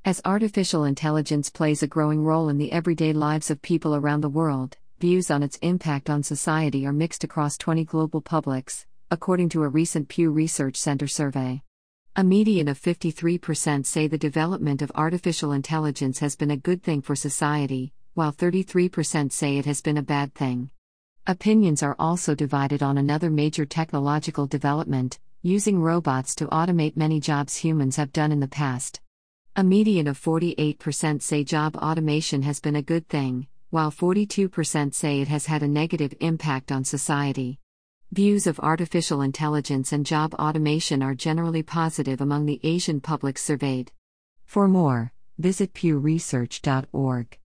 As artificial intelligence plays a growing role in the everyday lives of people around the world, views on its impact on society are mixed across 20 global publics, according to a recent Pew Research Center survey. A median of 53% say the development of artificial intelligence has been a good thing for society, while 33% say it has been a bad thing. Opinions are also divided on another major technological development, using robots to automate many jobs humans have done in the past. A median of 48% say job automation has been a good thing, while 42% say it has had a negative impact on society. Views of artificial intelligence and job automation are generally positive among the Asian public surveyed. For more, visit pewresearch.org.